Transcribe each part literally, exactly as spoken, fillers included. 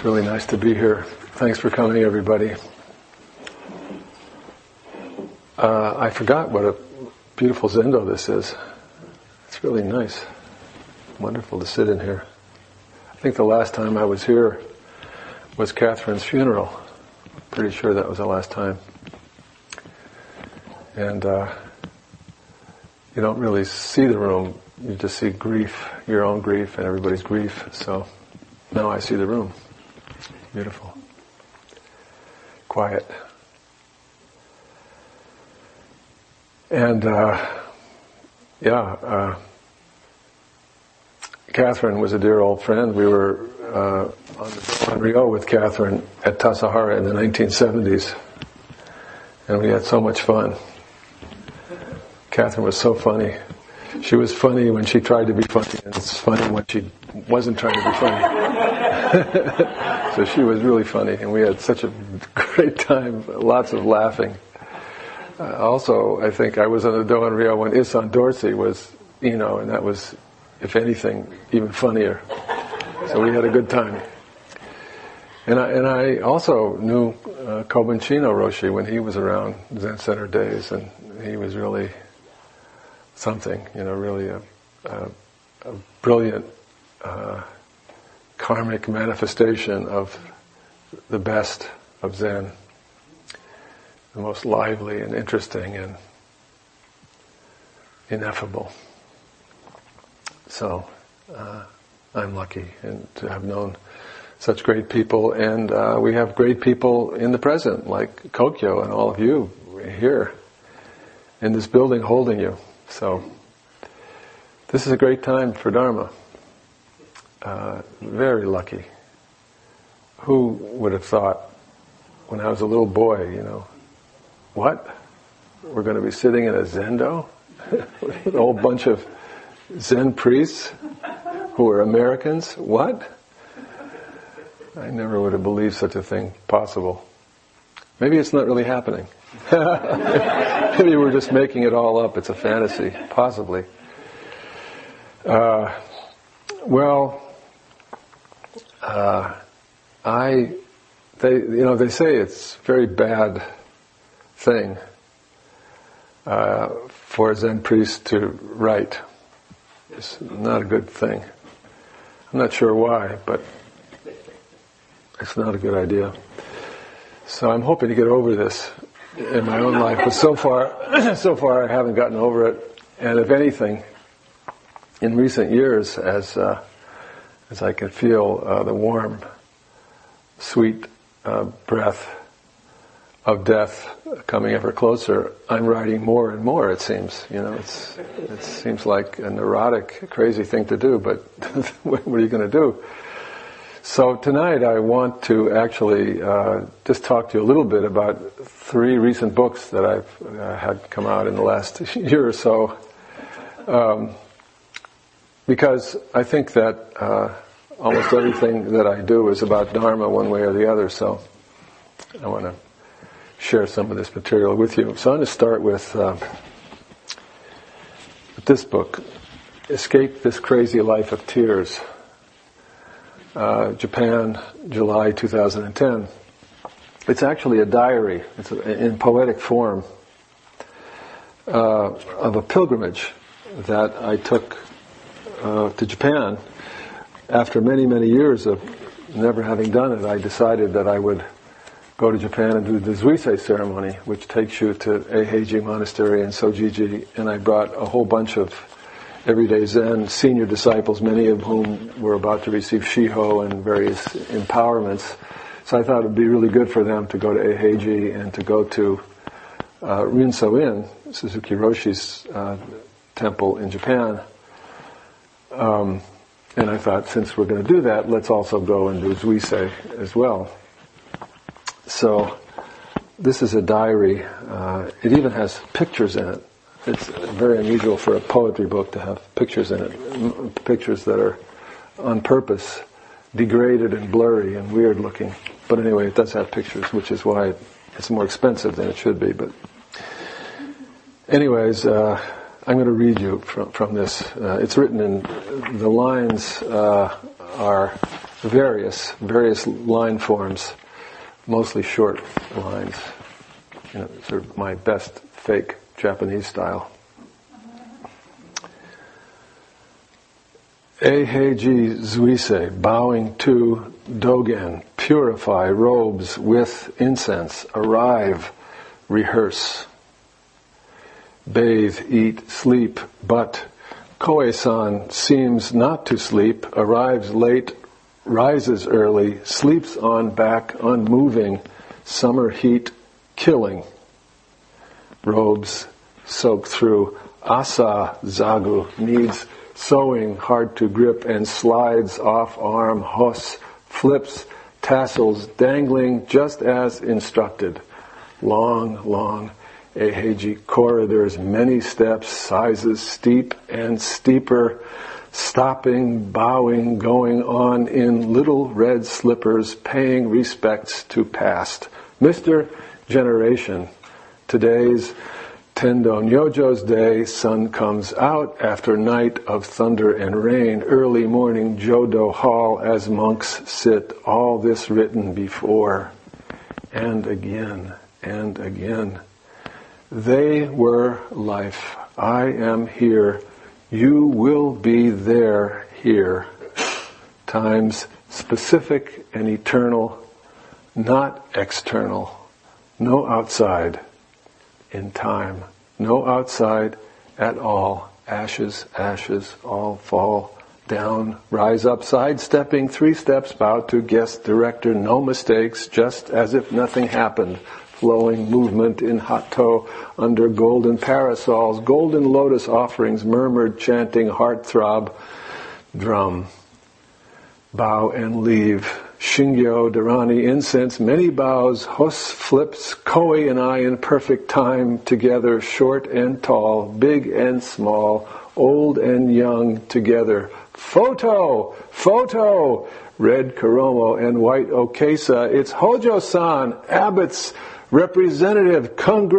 It's really nice to be here. Thanks for coming, everybody. Uh, I forgot what a beautiful zendo this is. It's really nice. Wonderful to sit in here. I think the last time I was here was Catherine's funeral. Pretty sure that was the last time. And uh, you don't really see the room. You just see grief, your own grief and everybody's grief. So now I see the room. Beautiful. Quiet. And, uh, yeah, uh, Catherine was a dear old friend. We were uh, on the Don Rio with Catherine at Tassajara in the nineteen seventies. And we had so much fun. Catherine was so funny. She was funny when she tried to be funny, and it's funny when she wasn't trying to be funny. So she was really funny, and we had such a great time, lots of laughing. Uh, also, I think I was on the Don Rio when Isan Dorsey was, you know, and that was, if anything, even funnier. So we had a good time. And I, and I also knew uh, Kobun Chino Roshi when he was around Zen Center days, and he was really something, you know, really a, a, a brilliant uh, karmic manifestation of the best of Zen, the most lively and interesting and ineffable. So uh, I'm lucky and to have known such great people, and uh, we have great people in the present, like Kokyo and all of you here in this building holding you. So this is a great time for Dharma. Uh, very lucky. Who would have thought when I was a little boy, you know, what? We're going to be sitting in a zendo with a whole bunch of Zen priests who are Americans? What? I never would have believed such a thing possible. Maybe it's not really happening. Maybe we're just making it all up. It's a fantasy, possibly. Uh, well, uh, I, they, you know, they say it's a very bad thing uh, for a Zen priest to write. It's not a good thing. I'm not sure why, but it's not a good idea. So I'm hoping to get over this in my own life, but so far, so far I haven't gotten over it. And if anything, in recent years, as uh, as I can feel uh, the warm, sweet uh, breath of death coming ever closer, I'm writing more and more. It seems, you know, it's it seems like a neurotic, crazy thing to do, but what are you going to do? So tonight I want to actually uh, just talk to you a little bit about three recent books that I've uh, had come out in the last year or so, um, because I think that uh, almost everything that I do is about Dharma one way or the other, so I want to share some of this material with you. So I'm going to start with, uh, with this book, Escape This Crazy Life of Tears. Uh, Japan, July two thousand ten. It's actually a diary. It's a, in poetic form uh, of a pilgrimage that I took uh, to Japan. After many, many years of never having done it, I decided that I would go to Japan and do the Zuisei ceremony, which takes you to Eiheiji Monastery in Sojiji, and I brought a whole bunch of everyday Zen senior disciples, many of whom were about to receive Shiho and various empowerments. So I thought it would be really good for them to go to Eiheiji and to go to uh, Rinso-in, Suzuki Roshi's uh, temple in Japan. Um, and I thought, since we're going to do that, let's also go and do Zuisei as well. So this is a diary. Uh, it even has pictures in it. It's very unusual for a poetry book to have pictures in it, pictures that are on purpose degraded and blurry and weird looking. But anyway, it does have pictures, which is why it's more expensive than it should be. But anyways, uh, I'm going to read you from, from this. Uh, it's written in, the lines uh, are various, various line forms, mostly short lines. You know, sort of my best fake Japanese style. Eiheiji Zuise, bowing to Dogen, purify robes with incense, arrive, rehearse. Bathe, eat, sleep, but Koe-san seems not to sleep, arrives late, rises early, sleeps on back, unmoving, summer heat, killing. Robes soaked through asa zagu, needs sewing, hard to grip, and slides off arm, hos, flips, tassels, dangling just as instructed. Long, long Eiheiji corridors, many steps, sizes steep and steeper, stopping, bowing, going on in little red slippers, paying respects to past. Mister Generation, today's Tendo Nyojo's day, sun comes out after night of thunder and rain, early morning Jodo hall as monks sit, all this written before, and again, and again. They were life. I am here. You will be there here. Times specific and eternal, not external. No outside in time. No outside at all. Ashes, ashes, all fall down. Rise up, sidestepping, three steps, bow to guest director. No mistakes, just as if nothing happened. Flowing movement in Hatto under golden parasols, golden lotus offerings, murmured, chanting, heartthrob, drum. Bow and leave. Shingyo, Dharani, incense, many bows, hos flips, Koe and I in perfect time, together, short and tall, big and small, old and young, together. Photo! Photo! Red Kuromo and white Okesa, it's Hojo-san, Abbott's representative.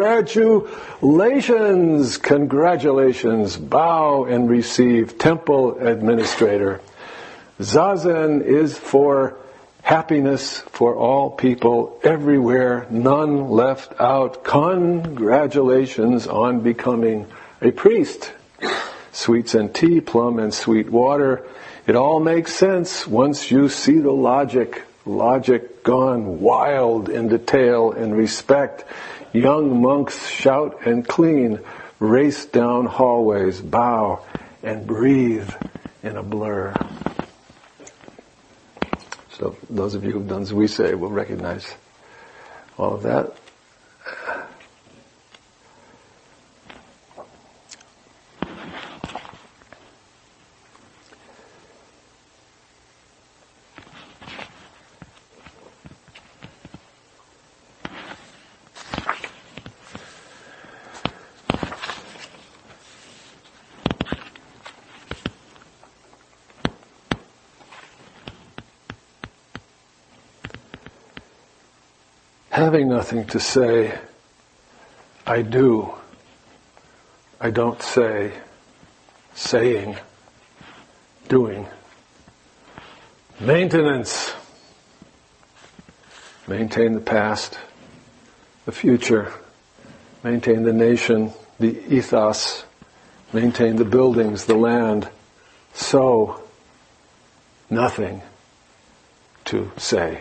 Congratulations! Congratulations! Bow and receive. Temple administrator. Zazen is for happiness for all people everywhere, none left out. Congratulations on becoming a priest. Sweets and tea, plum and sweet water. It all makes sense once you see the logic. Logic gone wild in detail and respect. Young monks shout and clean, race down hallways, bow and breathe in a blur. So those of you who've done Zuise will recognize all of that. Having nothing to say, I do. I don't say, saying, doing. Maintenance. Maintain the past, the future. Maintain the nation, the ethos. Maintain the buildings, the land. So, nothing to say.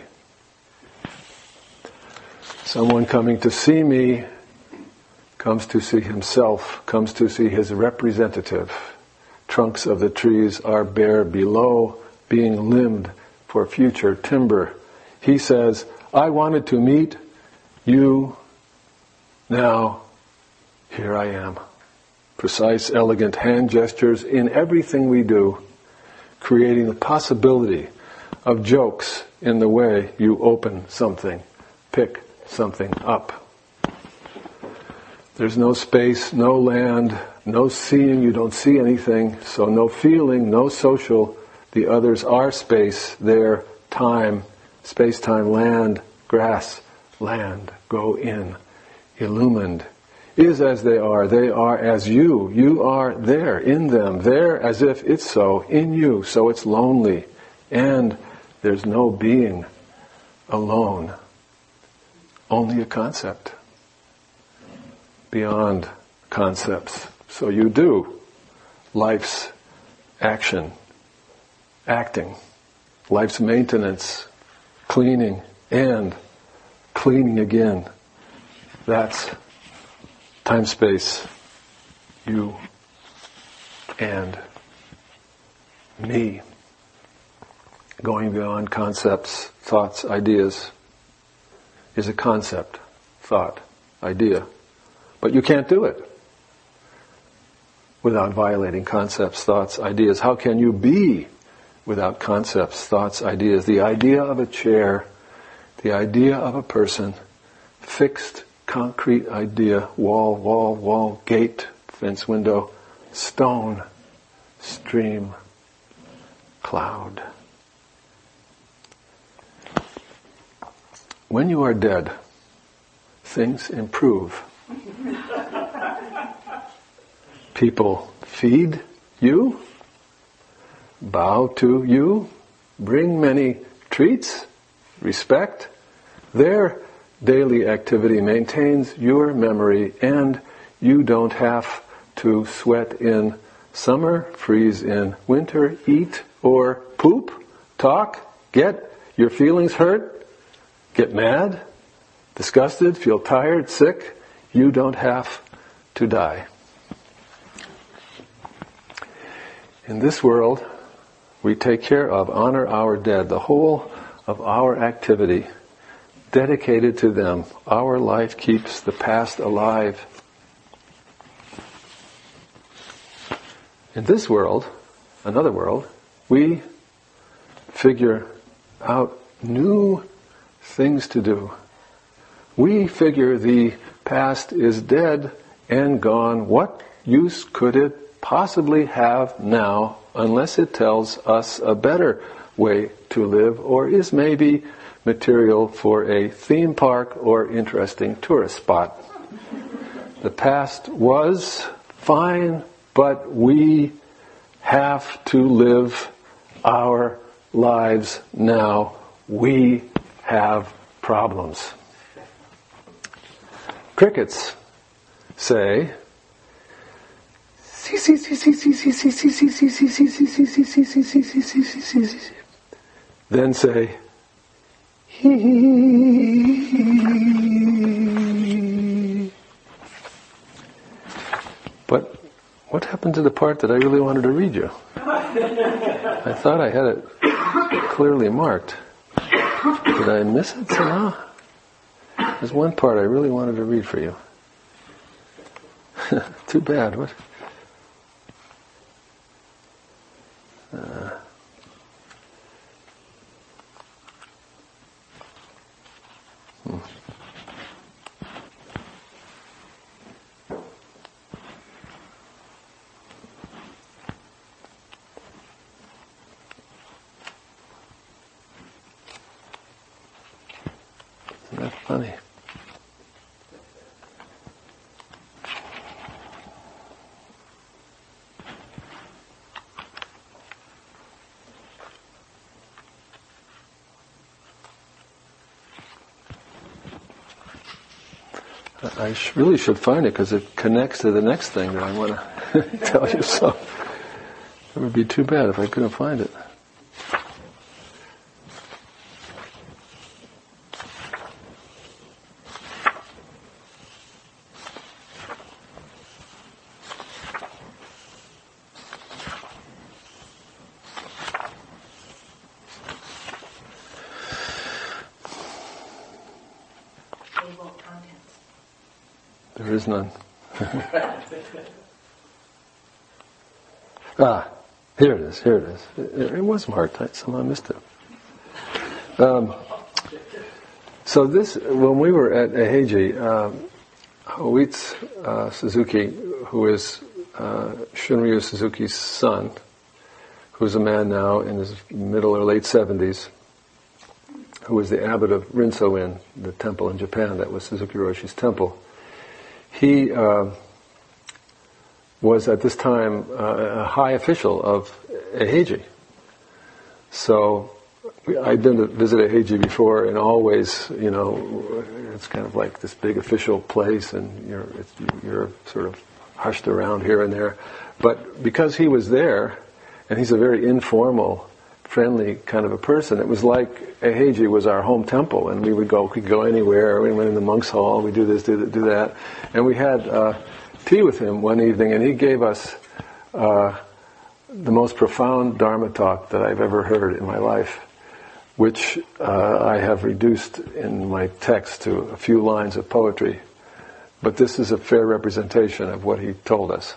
Someone coming to see me comes to see himself, comes to see his representative. Trunks of the trees are bare below, being limbed for future timber. He says, I wanted to meet you. Now, here I am. Precise, elegant hand gestures in everything we do, creating the possibility of jokes in the way you open something, pick something up. There's no space, no land, no seeing, you don't see anything, so no feeling, no social. The others are space, their time, space-time, land, grass, land, go in, illumined. Is as they are, they are as you, you are there, in them, there as if it's so, in you, so it's lonely, and There's no being alone, only a concept. Beyond concepts. So you do life's action, acting, life's maintenance, cleaning, and cleaning again. That's time, space, you, and me. Going beyond concepts, thoughts, ideas is a concept, thought, idea. But you can't do it without violating concepts, thoughts, ideas. How can you be without concepts, thoughts, ideas? The idea of a chair, the idea of a person, fixed, concrete idea, wall, wall, wall, gate, fence, window, stone, stream, cloud. When you are dead, things improve. People feed you, bow to you, bring many treats, respect. Their daily activity maintains your memory, and you don't have to sweat in summer, freeze in winter, eat or poop, talk, get your feelings hurt, get mad, disgusted, feel tired, sick. You don't have to die. In this world, we take care of, honor our dead, the whole of our activity dedicated to them. Our life keeps the past alive. In this world, another world, we figure out new things to do. We figure the past is dead and gone. What use could it possibly have now unless it tells us a better way to live or is maybe material for a theme park or interesting tourist spot? The past was fine, but we have to live our lives now. We have problems. Crickets say, then say, but what happened to the part that I really wanted to read you? I thought I had it clearly marked. Did I miss it somehow? There's one part I really wanted to read for you. Too bad. What? Uh, hmm. Isn't that funny? I sh- really should find it because it connects to the next thing that I want to tell you. So it would be too bad if I couldn't find it. There is none. ah, here it is, here it is. It, it was marked, I somehow missed it. Um, so this, when we were at Eheji, um, Hoitz uh, Suzuki, who is uh, Shunryu Suzuki's son, who's a man now in his middle or late seventies, who was the abbot of Rinso-in, the temple in Japan that was Suzuki Roshi's temple. He uh, was at this time uh, a high official of Eheji. So I'd been to visit a Heiji before, and always, you know, it's kind of like this big official place, and you're it's, you're sort of hushed around here and there. But because he was there, and he's a very informal, friendly kind of a person, it was like a Heiji was our home temple, and we would go, we could go anywhere. We went in the monks' hall, we do this, do that, do that, and we had uh, tea with him one evening, and he gave us uh, the most profound Dharma talk that I've ever heard in my life, which uh, I have reduced in my text to a few lines of poetry. But this is a fair representation of what he told us.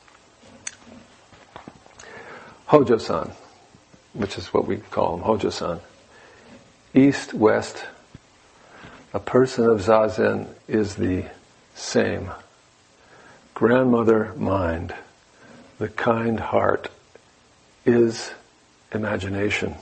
Hojo-san, which is what we call him, Hojo-san. East, west, a person of Zazen is the same. Grandmother mind, the kind heart, is imagination.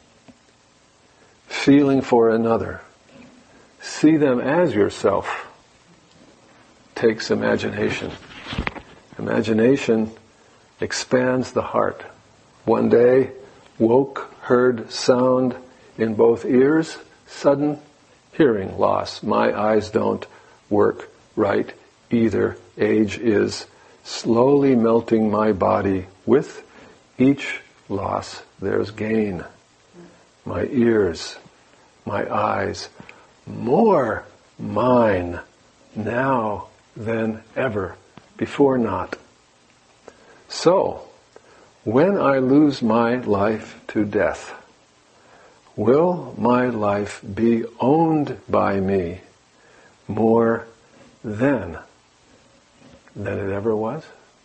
Feeling for another, see them as yourself, takes imagination. Imagination expands the heart. One day, woke, heard sound in both ears, sudden hearing loss. My eyes don't work right either. Age is slowly melting my body. With each loss, there's gain. My ears, my eyes, more mine now than ever, before not. So, when I lose my life to death, will my life be owned by me more then than it ever was?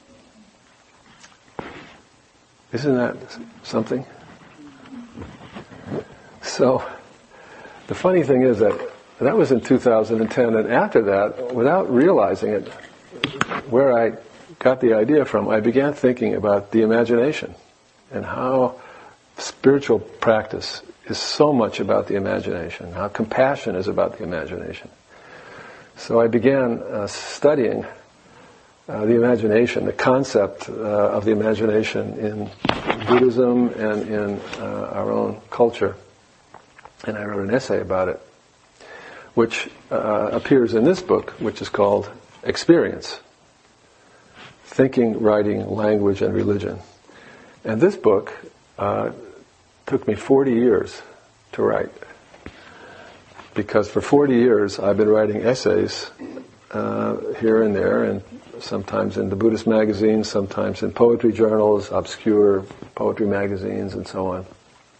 Isn't that something? So, the funny thing is that that was in two thousand ten, and after that, without realizing it, where I got the idea from, I began thinking about the imagination and how spiritual practice is so much about the imagination, how compassion is about the imagination. So I began uh, studying uh, the imagination, the concept uh, of the imagination in Buddhism and in uh, our own culture. And I wrote an essay about it, which uh, appears in this book, which is called Experience: Thinking, Writing, Language, and Religion. And this book uh, took me forty years to write, because for forty years I've been writing essays uh, here and there, and sometimes in the Buddhist magazines, sometimes in poetry journals, obscure poetry magazines, and so on.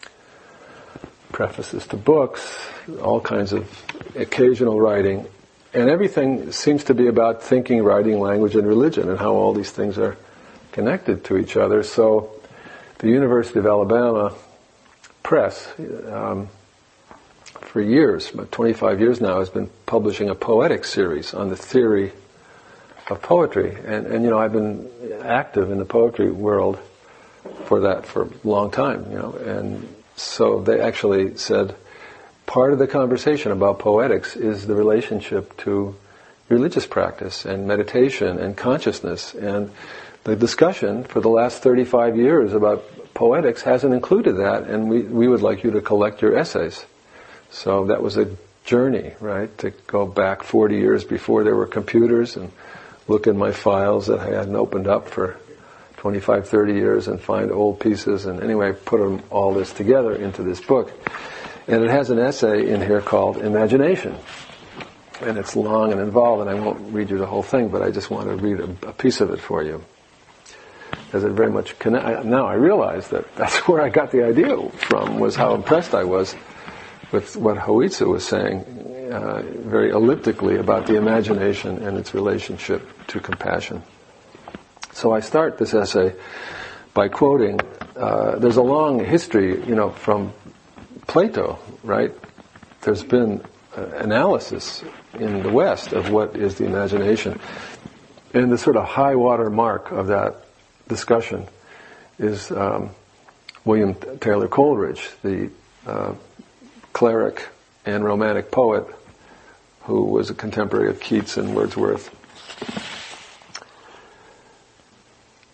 Prefaces to books, all kinds of occasional writing, and everything seems to be about thinking, writing, language, and religion, and how all these things are connected to each other. So the University of Alabama Press, um, for years, about twenty-five years now, has been publishing a poetic series on the theory of poetry. And, and you know, I've been active in the poetry world for that for a long time, you know, and so they actually said part of the conversation about poetics is the relationship to religious practice and meditation and consciousness. And the discussion for the last thirty-five years about poetics hasn't included that, and we, we would like you to collect your essays. So that was a journey, right, to go back forty years before there were computers and look in my files that I hadn't opened up for twenty-five, thirty years and find old pieces, and anyway, put them, all this together into this book. And it has an essay in here called Imagination. And it's long and involved, and I won't read you the whole thing, but I just want to read a, a piece of it for you. Because it very much connect. Now I realize that that's where I got the idea from, was how impressed I was with what Hoitsu was saying, uh, very elliptically, about the imagination and its relationship to compassion. So I start this essay by quoting, uh, there's a long history, you know, from Plato, right? There's been uh, analysis in the West of what is the imagination. And the sort of high water mark of that discussion is um, William Taylor Coleridge, the uh, cleric and romantic poet who was a contemporary of Keats and Wordsworth.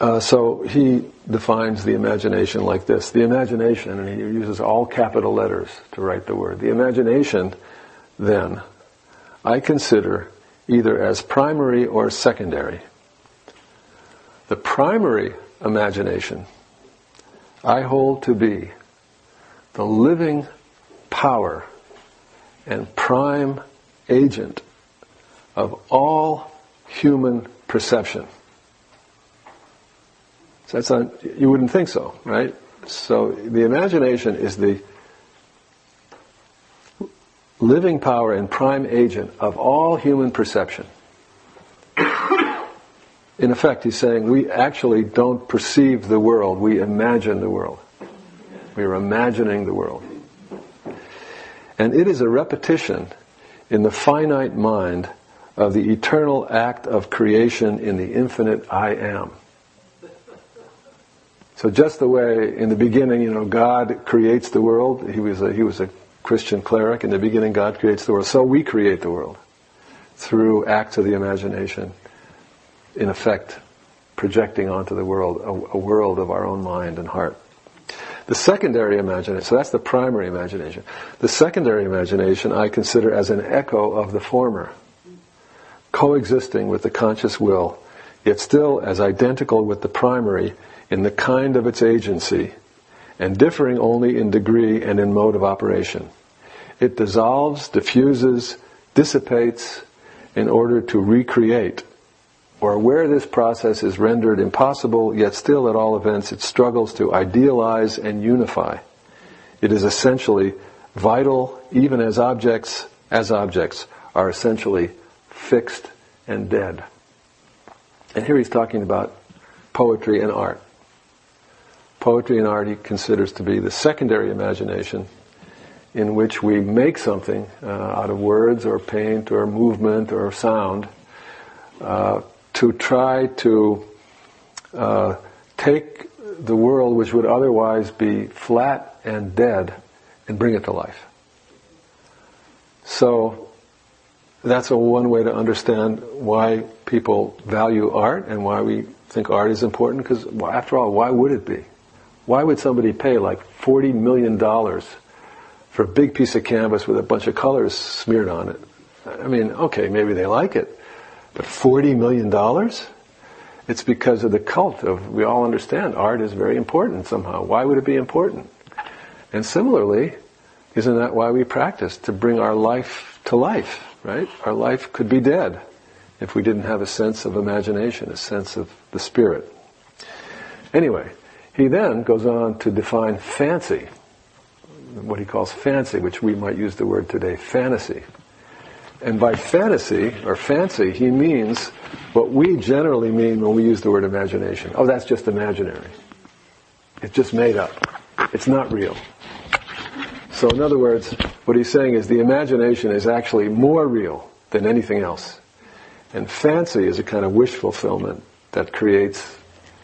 Uh, so he defines the imagination like this. The imagination, and he uses all capital letters to write the word. The imagination, then, I consider either as primary or secondary. The primary imagination I hold to be the living power and prime agent of all human perception. So that's not, you wouldn't think so, right? So the imagination is the living power and prime agent of all human perception. In effect, he's saying we actually don't perceive the world, we imagine the world. We are imagining the world. And it is a repetition in the finite mind of the eternal act of creation in the infinite I am. So just the way in the beginning, you know, God creates the world. He was a, he was a Christian cleric. In the beginning, God creates the world. So we create the world through acts of the imagination, in effect, projecting onto the world a, a world of our own mind and heart. The secondary imagination, so that's the primary imagination. The secondary imagination I consider as an echo of the former, coexisting with the conscious will, yet still as identical with the primary in the kind of its agency, and differing only in degree and in mode of operation. It dissolves, diffuses, dissipates in order to recreate, or where this process is rendered impossible, yet still at all events it struggles to idealize and unify. It is essentially vital, even as objects, as objects, are essentially fixed and dead. And here he's talking about poetry and art. Poetry and art he considers to be the secondary imagination in which we make something uh, out of words or paint or movement or sound uh, to try to uh, take the world which would otherwise be flat and dead and bring it to life. So that's a one way to understand why people value art and why we think art is important, because well, after all, why would it be? Why would somebody pay like forty million dollars for a big piece of canvas with a bunch of colors smeared on it? I mean, okay, maybe they like it, but forty million dollars? It's because of the cult of, we all understand art is very important somehow. Why would it be important? And similarly, isn't that why we practice? To bring our life to life, right? Our life could be dead if we didn't have a sense of imagination, a sense of the spirit. Anyway, he then goes on to define fancy, what he calls fancy, which we might use the word today, fantasy. And by fantasy, or fancy, he means what we generally mean when we use the word imagination. Oh, that's just imaginary. It's just made up. It's not real. So in other words, what he's saying is the imagination is actually more real than anything else. And fancy is a kind of wish fulfillment that creates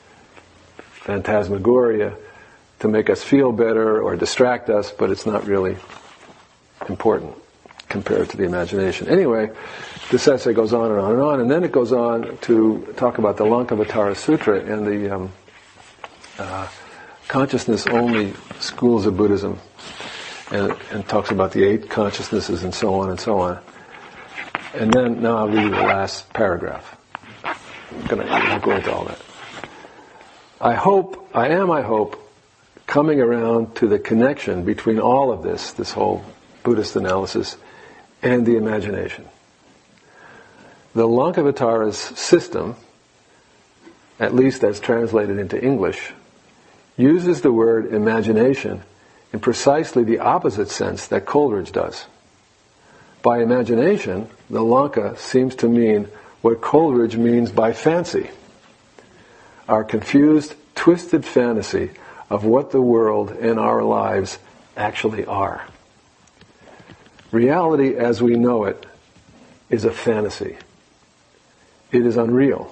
phantasmagoria to make us feel better or distract us, but it's not really important compared to the imagination. Anyway, this essay goes on and on and on, and then it goes on to talk about the Lankavatara Sutra and the um, uh, consciousness-only schools of Buddhism, and, and talks about the eight consciousnesses and so on and so on. And then, now I'll read you the last paragraph. I'm going to go into all that. I hope, I am, I hope, coming around to the connection between all of this, this whole Buddhist analysis, and the imagination. The Lankavatara's system, at least as translated into English, uses the word imagination in precisely the opposite sense that Coleridge does. By imagination, the Lanka seems to mean what Coleridge means by fancy. Our confused, twisted fantasy of what the world and our lives actually are. Reality as we know it is a fantasy. It is unreal.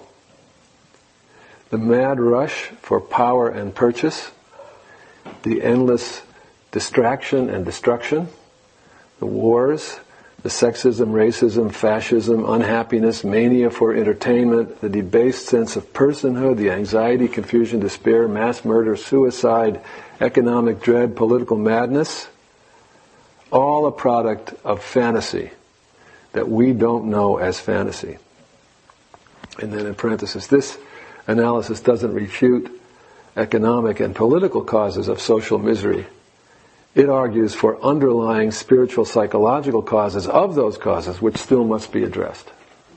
The mad rush for power and purchase, the endless distraction and destruction, the wars, the sexism, racism, fascism, unhappiness, mania for entertainment, the debased sense of personhood, the anxiety, confusion, despair, mass murder, suicide, economic dread, political madness, all a product of fantasy that we don't know as fantasy. And then in parenthesis, this analysis doesn't refute economic and political causes of social misery. It argues for underlying spiritual psychological causes of those causes which still must be addressed.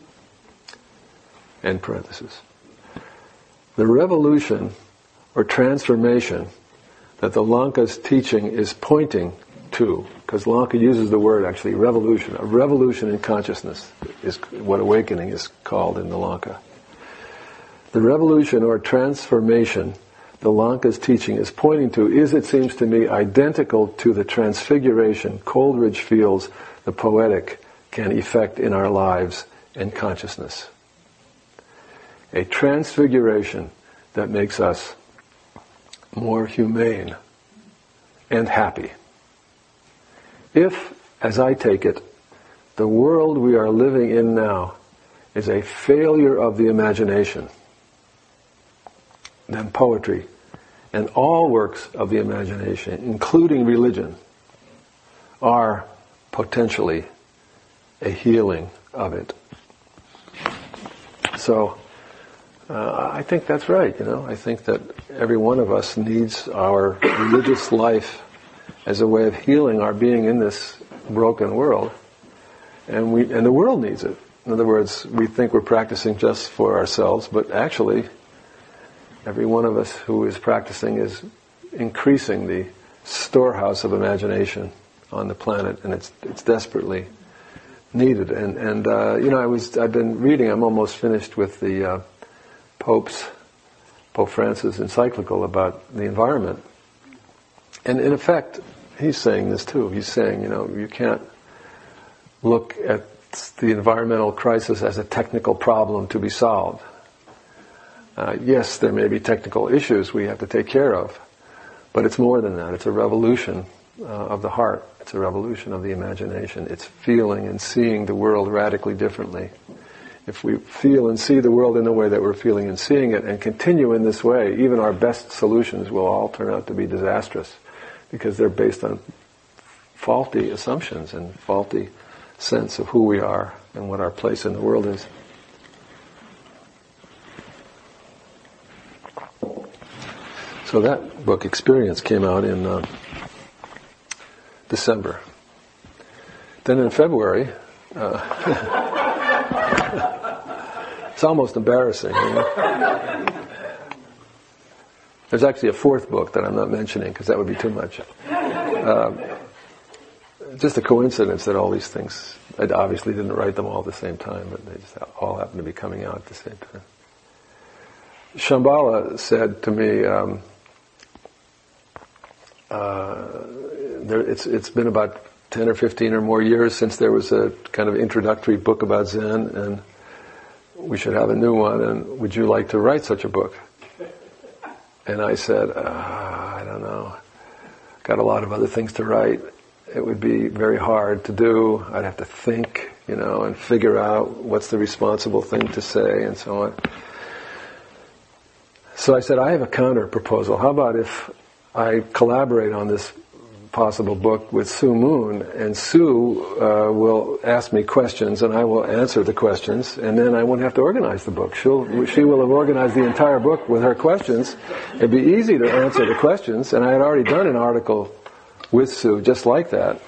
End parenthesis. The revolution or transformation that the Lanka's teaching is pointing to, because Lanka uses the word actually revolution, a revolution in consciousness is what awakening is called in the Lanka. The revolution or transformation the Lanka's teaching is pointing to is, it seems to me, identical to the transfiguration Coleridge feels the poetic can effect in our lives and consciousness. A transfiguration that makes us more humane and happy. If, as I take it, the world we are living in now is a failure of the imagination, then poetry and all works of the imagination, including religion, are potentially a healing of it. So, uh, I think that's right, you know. I think that every one of us needs our religious life as a way of healing our being in this broken world. And we, and the world needs it. In other words, we think we're practicing just for ourselves, but actually, every one of us who is practicing is increasing the storehouse of imagination on the planet, and it's it's desperately needed. And and uh, you know, I was I've been reading. I'm almost finished with the uh, Pope's Pope Francis encyclical about the environment, and in effect, he's saying this too. He's saying, you know, you can't look at the environmental crisis as a technical problem to be solved. Uh, yes, there may be technical issues we have to take care of, but it's more than that. It's a revolution uh, of the heart. It's a revolution of the imagination. It's feeling and seeing the world radically differently. If we feel and see the world in the way that we're feeling and seeing it and continue in this way, even our best solutions will all turn out to be disastrous because they're based on faulty assumptions and faulty sense of who we are and what our place in the world is. So that book, Experience, came out in uh, December. Then in February, uh, it's almost embarrassing. You know? There's actually a fourth book that I'm not mentioning because that would be too much. Uh, just a coincidence that all these things, I obviously didn't write them all at the same time, but they just all happened to be coming out at the same time. Shambhala said to me, um, uh, there, it's, it's been about ten or fifteen or more years since there was a kind of introductory book about Zen, and we should have a new one, and would you like to write such a book? And I said, uh, I don't know. Got a lot of other things to write. It would be very hard to do. I'd have to think, you know, and figure out what's the responsible thing to say and so on. So I said, I have a counter proposal. How about if I collaborate on this possible book with Sue Moon, and Sue uh, will ask me questions, and I will answer the questions, and then I won't have to organize the book. She'll, she will have organized the entire book with her questions. It'd be easy to answer the questions, and I had already done an article with Sue just like that.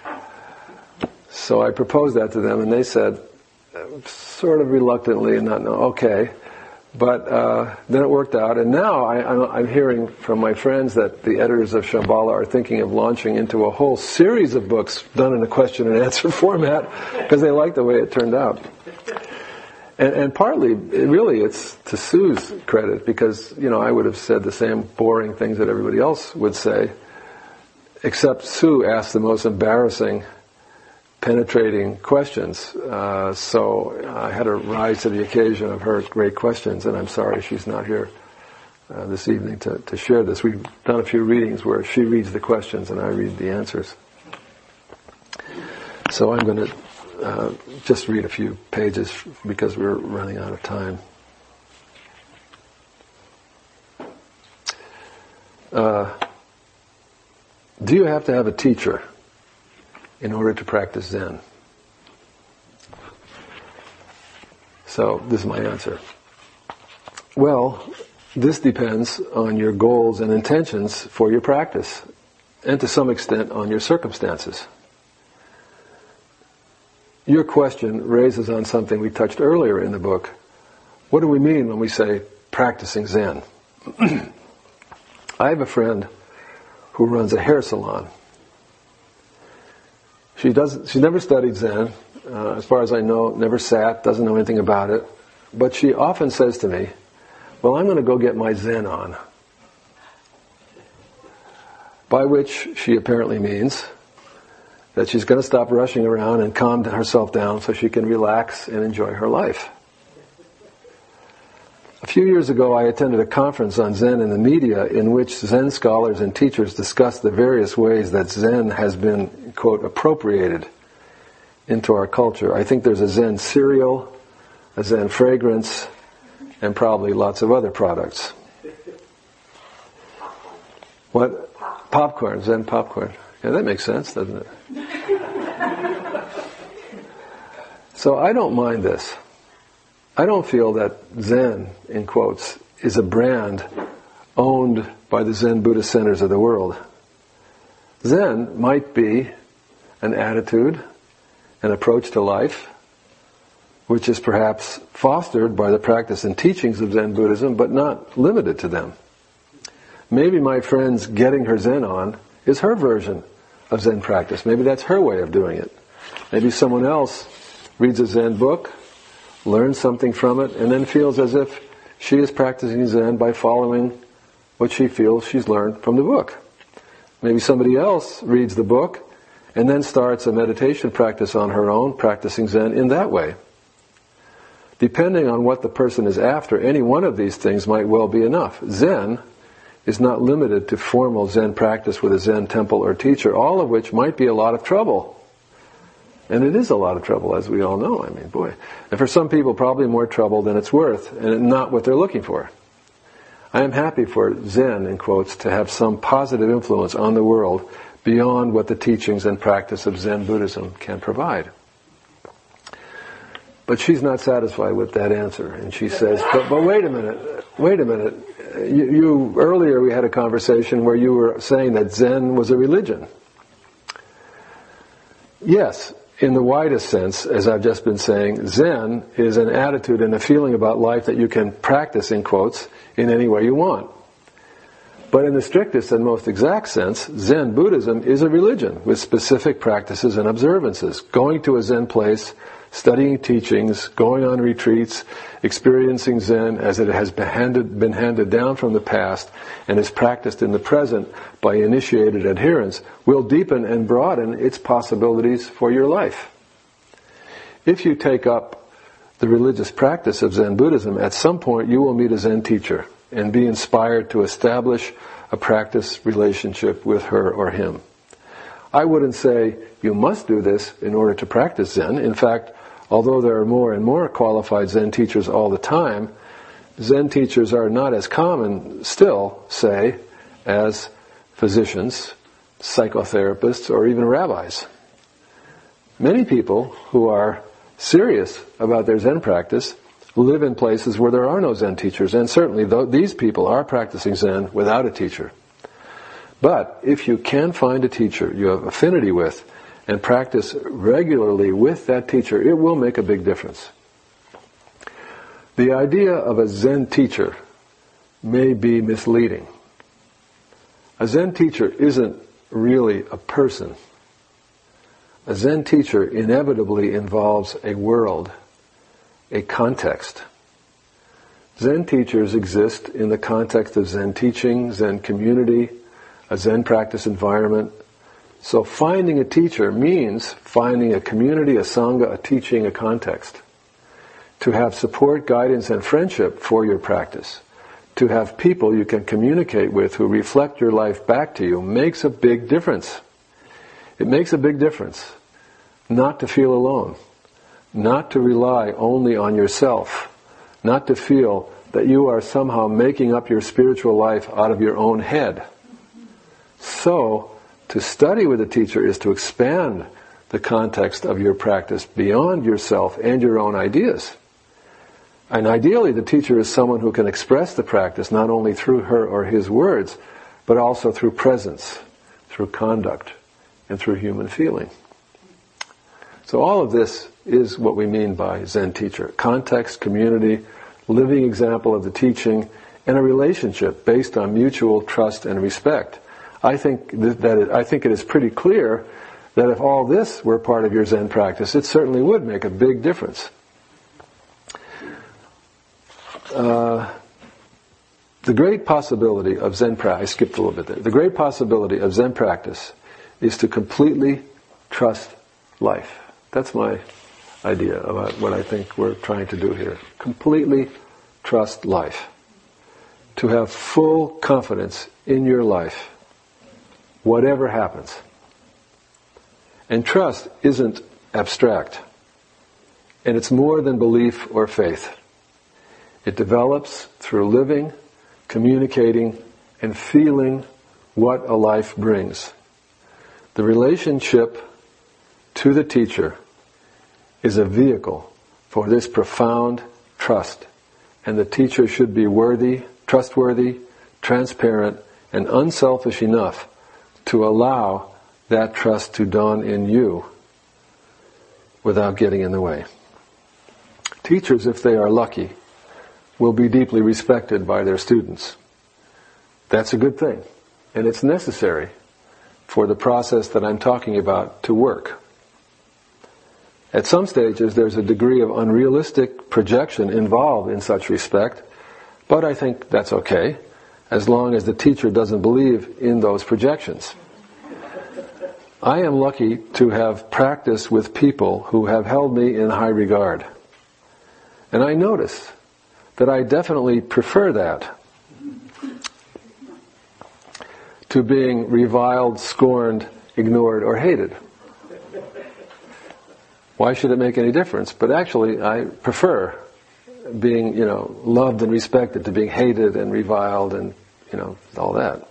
So I proposed that to them, and they said, sort of reluctantly and not know, okay. But uh, then it worked out, and now I, I'm, I'm hearing from my friends that the editors of Shambhala are thinking of launching into a whole series of books done in a question and answer format because they like the way it turned out. And, and partly, it really, it's to Sue's credit because, you know, I would have said the same boring things that everybody else would say, except Sue asked the most embarrassing, penetrating questions. Uh, so I had to rise to the occasion of her great questions, and I'm sorry she's not here uh, this evening to, to share this. We've done a few readings where she reads the questions and I read the answers. So I'm going to uh, just read a few pages because we're running out of time. Uh, do you have to have a teacher in order to practice Zen? So, this is my answer. Well, this depends on your goals and intentions for your practice, and to some extent on your circumstances. Your question raises on something we touched earlier in the book. What do we mean when we say practicing Zen? I have a friend who runs a hair salon. She doesn't. She never studied Zen, uh, as far as I know. Never sat. Doesn't know anything about it. But she often says to me, "Well, I'm going to go get my Zen on." By which she apparently means that she's going to stop rushing around and calm herself down so she can relax and enjoy her life. A few years ago, I attended a conference on Zen in the media in which Zen scholars and teachers discussed the various ways that Zen has been, quote, appropriated into our culture. I think there's a Zen cereal, a Zen fragrance, and probably lots of other products. What? Popcorn, Zen popcorn. Yeah, that makes sense, doesn't it? So I don't mind this. I don't feel that Zen, in quotes, is a brand owned by the Zen Buddhist centers of the world. Zen might be an attitude, an approach to life, which is perhaps fostered by the practice and teachings of Zen Buddhism, but not limited to them. Maybe my friend's getting her Zen on is her version of Zen practice. Maybe that's her way of doing it. Maybe someone else reads a Zen book, learns something from it, and then feels as if she is practicing Zen by following what she feels she's learned from the book. Maybe somebody else reads the book and then starts a meditation practice on her own, practicing Zen in that way. Depending on what the person is after, any one of these things might well be enough. Zen is not limited to formal Zen practice with a Zen temple or teacher, all of which might be a lot of trouble. And it is a lot of trouble, as we all know. I mean, boy. And for some people, probably more trouble than it's worth, and not what they're looking for. I am happy for Zen, in quotes, to have some positive influence on the world beyond what the teachings and practice of Zen Buddhism can provide. But she's not satisfied with that answer, and she says, but, but wait a minute, wait a minute. You, you, earlier we had a conversation where you were saying that Zen was a religion. Yes, in the widest sense, as I've just been saying, Zen is an attitude and a feeling about life that you can practice, in quotes, in any way you want. But in the strictest and most exact sense, Zen Buddhism is a religion with specific practices and observances. Going to a Zen place, studying teachings, going on retreats, experiencing Zen as it has been handed, been handed down from the past and is practiced in the present by initiated adherents will deepen and broaden its possibilities for your life. If you take up the religious practice of Zen Buddhism, at some point you will meet a Zen teacher and be inspired to establish a practice relationship with her or him. I wouldn't say you must do this in order to practice Zen. In fact, although there are more and more qualified Zen teachers all the time, Zen teachers are not as common still, say, as physicians, psychotherapists, or even rabbis. Many people who are serious about their Zen practice live in places where there are no Zen teachers, and certainly th- these people are practicing Zen without a teacher. But if you can find a teacher you have affinity with and practice regularly with that teacher, it will make a big difference. The idea of a Zen teacher may be misleading. A Zen teacher isn't really a person. A Zen teacher inevitably involves a world, a context. Zen teachers exist in the context of Zen teaching, Zen community, a Zen practice environment. So finding a teacher means finding a community, a sangha, a teaching, a context. To have support, guidance, and friendship for your practice. To have people you can communicate with who reflect your life back to you makes a big difference. It makes a big difference not to feel alone. not to rely only on yourself, not to feel that you are somehow making up your spiritual life out of your own head. So, to study with a teacher is to expand the context of your practice beyond yourself and your own ideas. And ideally, the teacher is someone who can express the practice not only through her or his words, but also through presence, through conduct, and through human feeling. So all of this is what we mean by Zen teacher. Context, community, living example of the teaching, and a relationship based on mutual trust and respect. I think that, that it, I think it is pretty clear that if all this were part of your Zen practice, it certainly would make a big difference. Uh, the great possibility of Zen practice, I skipped a little bit there. The great possibility of Zen practice is to completely trust life. That's my idea about what I think we're trying to do here. Completely trust life. To have full confidence in your life, whatever happens. And trust isn't abstract. And it's more than belief or faith. It develops through living, communicating, and feeling what a life brings. The relationship to the teacher is a vehicle for this profound trust. And the teacher should be worthy, trustworthy, transparent, and unselfish enough to allow that trust to dawn in you without getting in the way. Teachers, if they are lucky, will be deeply respected by their students. That's a good thing. And it's necessary for the process that I'm talking about to work. At some stages, there's a degree of unrealistic projection involved in such respect, but I think that's okay, as long as the teacher doesn't believe in those projections. I am lucky to have practiced with people who have held me in high regard. And I notice that I definitely prefer that to being reviled, scorned, ignored, or hated. Why should it make any difference? But actually, I prefer being, you know, loved and respected to being hated and reviled and, you know, all that.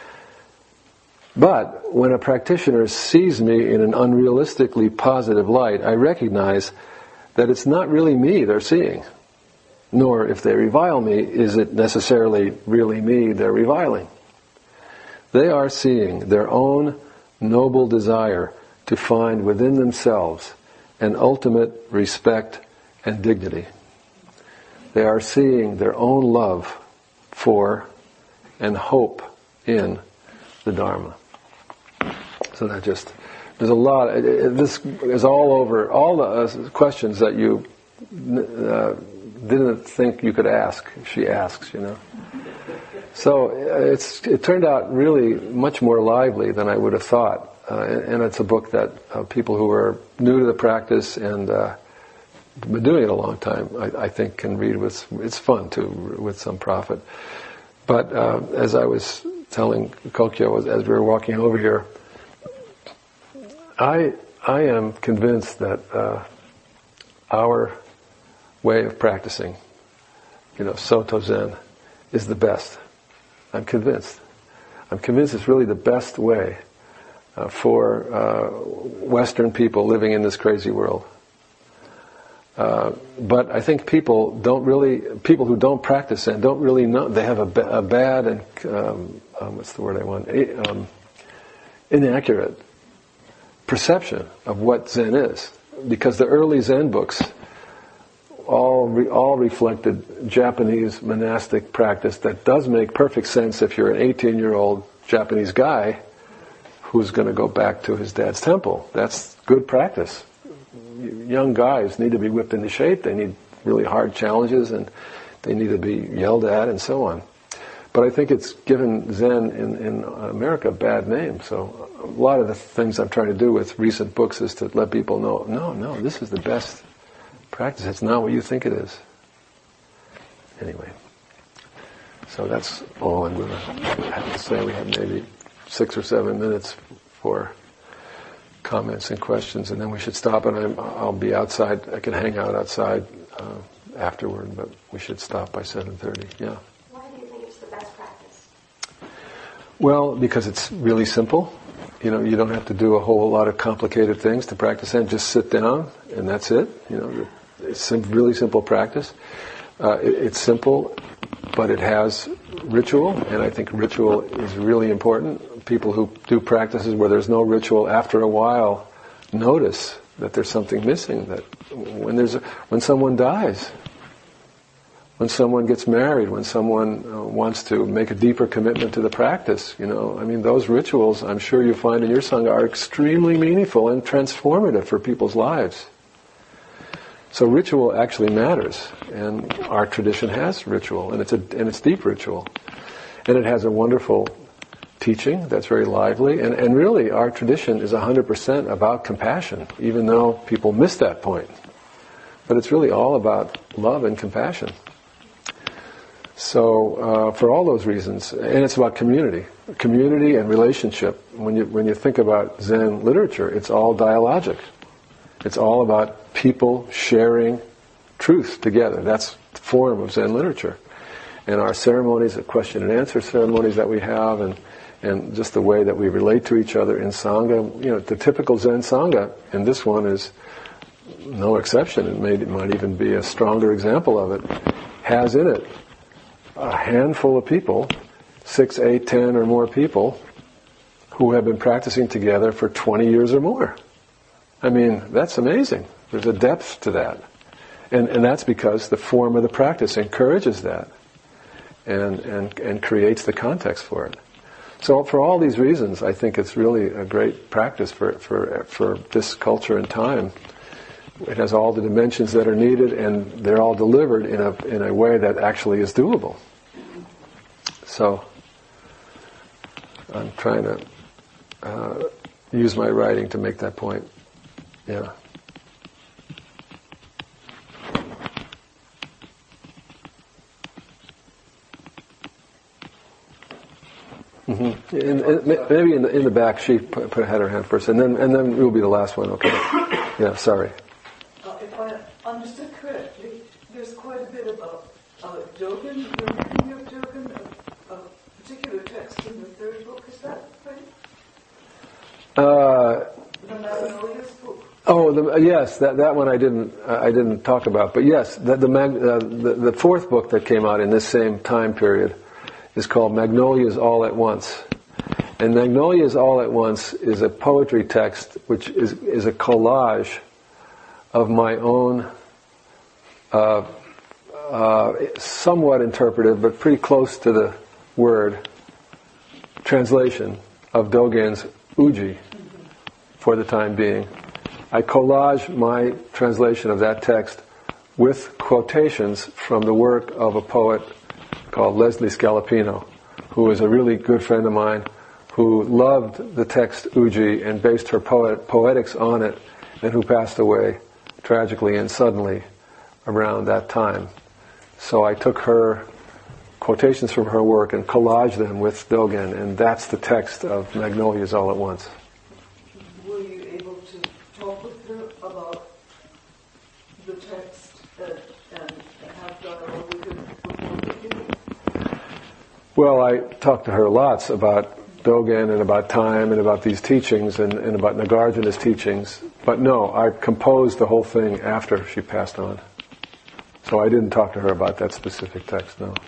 But when a practitioner sees me in an unrealistically positive light, I recognize that it's not really me they're seeing. Nor, if they revile me, is it necessarily really me they're reviling. They are seeing their own noble desire to find within themselves an ultimate respect and dignity. They are seeing their own love for and hope in the Dharma. So that just, there's a lot, it, it, this is all over, all the uh, questions that you uh, didn't think you could ask, she asks, you know. So it's it turned out really much more lively than I would have thought. Uh, and, and it's a book that uh, people who are new to the practice and uh, been doing it a long time, I, I think, can read with, it's fun too, with some profit. But uh, as I was telling Kokyo as, as we were walking over here, I I am convinced that uh, our way of practicing, you know, Soto Zen, is the best. I'm convinced. I'm convinced it's really the best way uh, for uh, Western people living in this crazy world. Uh, but I think people don't really, people who don't practice Zen don't really know. They have a, ba- a bad and um, um, what's the word I want? A, um, inaccurate perception of what Zen is, because the early Zen books all re, all reflected Japanese monastic practice that does make perfect sense if you're an eighteen-year-old Japanese guy who's going to go back to his dad's temple. That's good practice. Young guys need to be whipped into shape. They need really hard challenges, and they need to be yelled at, and so on. But I think it's given Zen in, in America a bad name. So a lot of the things I'm trying to do with recent books is to let people know, no, no, this is the best practice. It's not what you think it is. Anyway, so that's all I'm going to have to say. We have maybe six or seven minutes for comments and questions, and then we should stop. And I'm, I'll be outside. I can hang out outside uh, afterward, but we should stop by seven thirty. Yeah. Why do you think it's the best practice? Well, because it's really simple. You know, you don't have to do a whole lot of complicated things to practice Zen. Just sit down, and that's it. You know, it's a really simple practice. Uh, it, it's simple, but it has ritual, and I think ritual is really important. People who do practices where there's no ritual, after a while, notice that there's something missing. That when there's a, when someone dies, when someone gets married, when someone uh, wants to make a deeper commitment to the practice, you know, I mean, those rituals, I'm sure you find in your Sangha, are extremely meaningful and transformative for people's lives. So ritual actually matters, and our tradition has ritual, and it's a and it's deep ritual, and it has a wonderful teaching that's very lively, and, and really our tradition is one hundred percent about compassion, even though people miss that point. But it's really all about love and compassion. So uh, for all those reasons, and it's about community, community and relationship. When you when you think about Zen literature, it's all dialogic. It's all about people sharing truth together. That's the form of Zen literature. And our ceremonies, the question and answer ceremonies that we have, and and just the way that we relate to each other in Sangha, you know, the typical Zen Sangha, and this one is no exception, it, may, it might even be a stronger example of it, has in it a handful of people, six, eight, ten or more people, who have been practicing together for twenty years or more. I mean, that's amazing. There's a depth to that. And and that's because the form of the practice encourages that and, and, and creates the context for it. So for all these reasons, I think it's really a great practice for, for, for this culture and time. It has all the dimensions that are needed, and they're all delivered in a in a way that actually is doable. So I'm trying to uh, use my writing to make that point. Yeah. Mm-hmm. In, in, maybe in the, in the back, she put, put had her hand first, and then and then we'll be the last one. Okay. Yeah. Sorry. Uh, if I understood correctly, there's quite a bit about uh, Dogen, the reading of Dogen, a, a particular text in the third book. Is that right? Uh, the Magnolia's book. Oh, the, yes, that that one I didn't uh, I didn't talk about, but yes, the the, mag, uh, the the fourth book that came out in this same time period is called Magnolias All at Once, and Magnolias All at Once is a poetry text which is is a collage of my own, uh, uh, somewhat interpretive but pretty close to the word translation of Dogen's Uji for the time being. I collage my translation of that text with quotations from the work of a poet called Leslie Scalapino, who was a really good friend of mine, who loved the text Uji and based her poet, poetics on it, and who passed away tragically and suddenly around that time. So I took her quotations from her work and collaged them with Dogen, and that's the text of Magnolias All at Once. Were you able to talk with her about the text and, and have dialogue with her before beginning? Well, I talked to her lots about Dogen and about time and about these teachings and, and about Nagarjuna's teachings. But no, I composed the whole thing after she passed on. So I didn't talk to her about that specific text, no.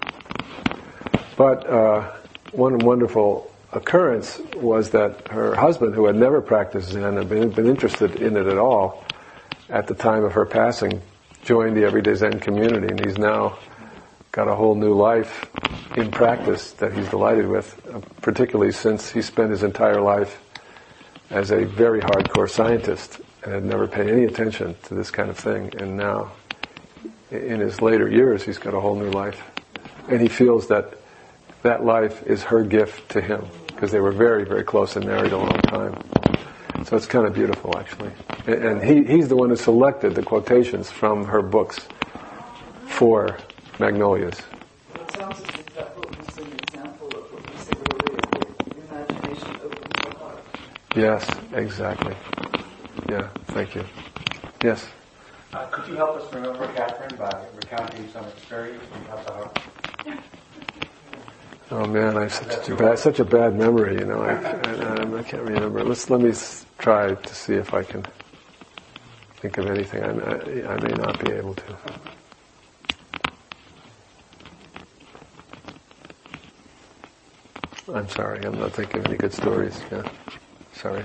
But uh, one wonderful occurrence was that her husband, who had never practiced Zen and been, been interested in it at all, at the time of her passing, joined the Everyday Zen community, and he's now got a whole new life in practice that he's delighted with, uh, particularly since he spent his entire life as a very hardcore scientist and had never paid any attention to this kind of thing. And now, in his later years, he's got a whole new life. And he feels that that life is her gift to him, because they were very, very close and married a long time. So it's kind of beautiful, actually. And he, he's the one who selected the quotations from her books for Magnolias. Well, it sounds as if that book is an example of what you said earlier, that imagination opens the heart. Yes, exactly. Yeah, thank you. Yes? Uh, could you help us remember, Catherine, by recounting some experience from Tassajara? Oh man, I have such a bad, such a bad memory. You know, I, I, I can't remember. Let's let me s- try to see if I can think of anything. I, I, I may not be able to. I'm sorry. I'm not thinking of any good stories. Yeah, sorry.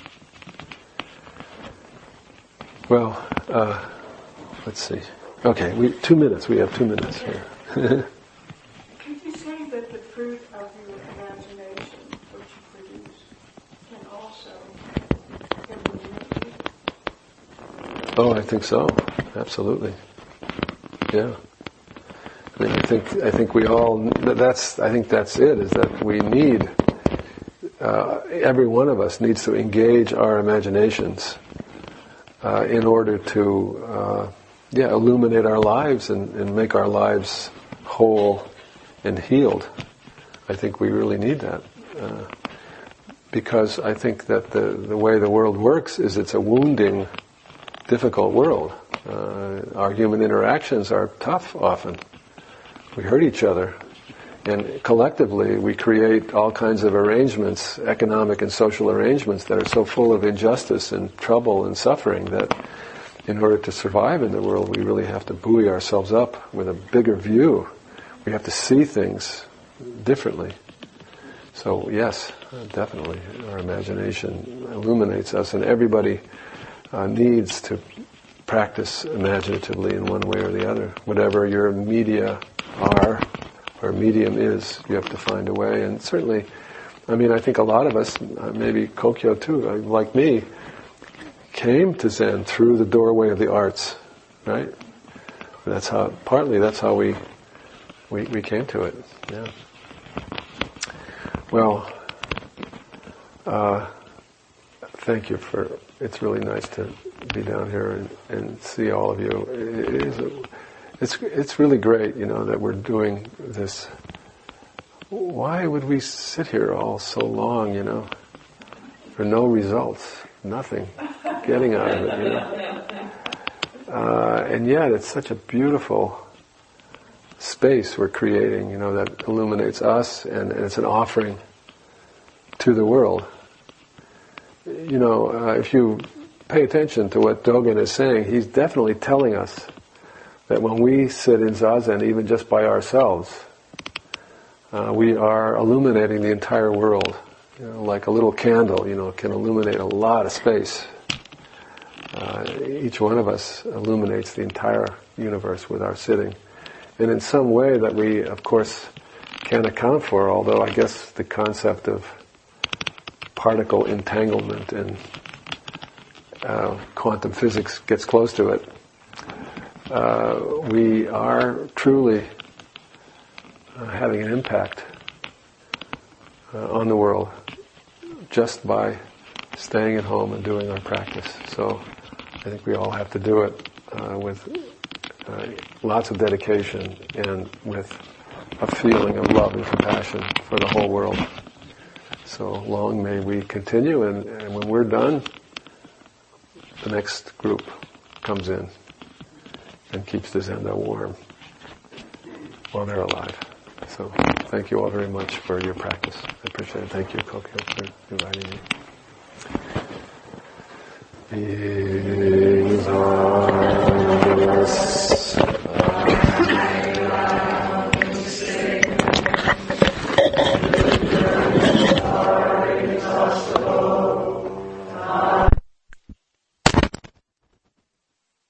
Well, uh, let's see. Okay, we two minutes. We have two minutes here. Can you say that the fruit of your imagination, which you produce, can also illuminate you? Oh, I think so. Absolutely. Yeah. I mean, I think I think we all. That's I think that's it. Is that we need. Uh, every one of us needs to engage our imaginations uh, in order to, uh, yeah, illuminate our lives and, and make our lives whole and healed. I think we really need that. Uh, because I think that the, the way the world works is it's a wounding, difficult world. Uh, our human interactions are tough often. We hurt each other. And collectively we create all kinds of arrangements, economic and social arrangements that are so full of injustice and trouble and suffering that in order to survive in the world we really have to buoy ourselves up with a bigger view. We have to see things differently. So yes, definitely, our imagination illuminates us, and everybody uh, needs to practice imaginatively in one way or the other. Whatever your media are, or medium is, you have to find a way. And certainly, I mean, I think a lot of us, uh, maybe Kokyo too, uh, like me, came to Zen through the doorway of the arts, right? That's how, partly that's how we, we, we came to it, yeah. Well, uh, thank you for, it's really nice to be down here and, and see all of you. It is a, It's it's really great, you know, that we're doing this. Why would we sit here all so long, you know, for no results, nothing, getting out of it, you know? Uh, and yet, it's such a beautiful space we're creating, you know, that illuminates us, and, and it's an offering to the world. You know, uh, if you pay attention to what Dogen is saying, he's definitely telling us that when we sit in Zazen, even just by ourselves, uh, we are illuminating the entire world. You know, like a little candle, you know, can illuminate a lot of space. Uh, each one of us illuminates the entire universe with our sitting. And in some way that we, of course, can't account for, although I guess the concept of particle entanglement and uh, quantum physics gets close to it. Uh, we are truly uh, having an impact uh, on the world just by staying at home and doing our practice. So I think we all have to do it uh, with uh, lots of dedication and with a feeling of love and compassion for the whole world. So long may we continue, and, and when we're done, the next group comes in and keeps the Zendo warm while they're alive. So thank you all very much for your practice. I appreciate it. Thank you, Kokyo, for inviting me.